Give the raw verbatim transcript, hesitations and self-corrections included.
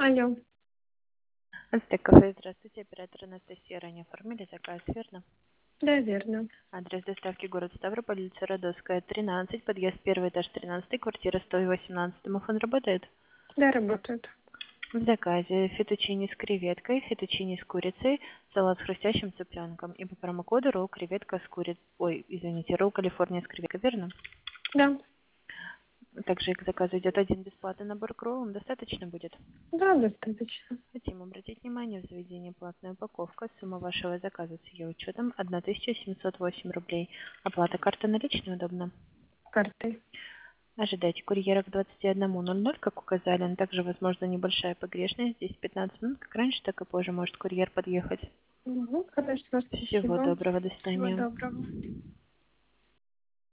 Алло. Ацтек кафе, здравствуйте. Оператор Анастасия, ранее оформили заказ, верно? Да, верно. Адрес доставки город Ставрополь, улица Родовская, тринадцать, подъезд первый этаж, тринадцать, квартира сто восемнадцать. Домофон работает? Да, работает. В заказе фетучини с креветкой, фетучини с курицей, салат с хрустящим цыпленком. И по промокоду ролл креветка с курицей. Ой, извините, ролл Калифорния с креветкой, верно? Да. Также к заказу идет один бесплатный набор к роллам. Достаточно будет? Да, достаточно. Хотим обратить внимание, в заведении платная упаковка. Сумма вашего заказа с ее учетом тысяча семьсот восемь рублей. Оплата карты наличной удобно. Картой. Ожидайте курьера к двадцати одному ноль ноль, как указали, но также возможна небольшая погрешность. Здесь пятнадцать минут, как раньше, так и позже может курьер подъехать. Угу, хорошо, Всего спасибо. доброго, до Всего свидания. доброго.